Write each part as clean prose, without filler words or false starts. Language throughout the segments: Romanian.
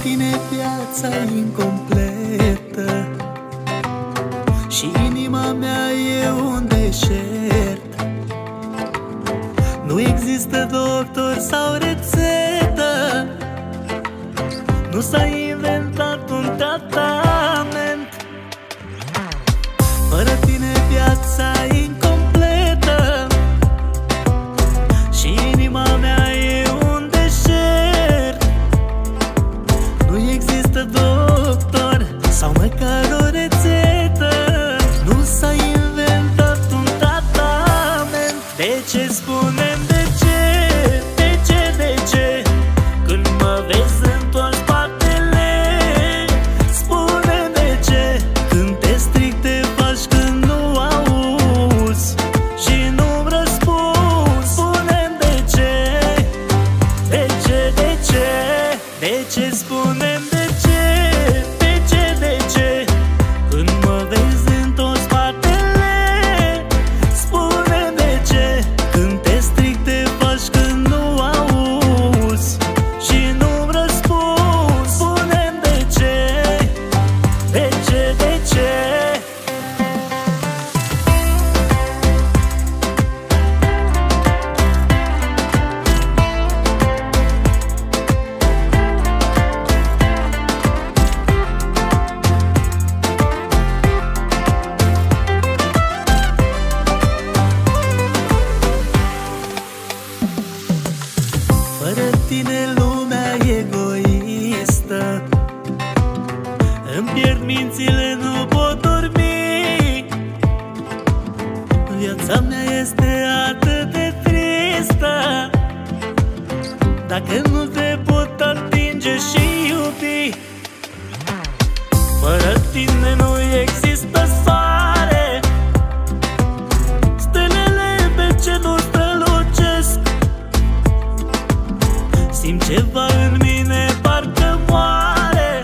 tine viața e incompletă și inima mea e un deșert. Nu există doctor sau rețetă, nu s-a inventat un tratament. Fără tine viața e incompletă și inima mea e un deșert. Nu există doctor sau măcar o rețetă, nu s-a inventat un tratament. De ce spunem de ce? De ce, de ce? Când mă vezi întors spatele, spune de ce? Când te stric te faci când nu auzi și nu-mi răspunzi. Spune-mi de ce? De ce, de ce? De ce spunem de ce? De ce, de ce? Când mă vezi întors spatele, spune-mi de ce? Când te stric te faci când nu auzi și nu-mi răspunzi. Spune-mi de ce? De ce, de ce? Fără tine lumea e egoistă, îmi pierd mințile, nu pot dormi. Viața mea este atât de tristă, dacă nu te pot atinge și iubi. Fără tine nu există soare, stelele pe cerul strălucesc. Simt ceva în mine, parcă moare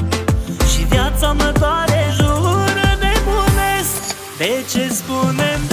și viața mă doare, jur nebunesc. De ce spunem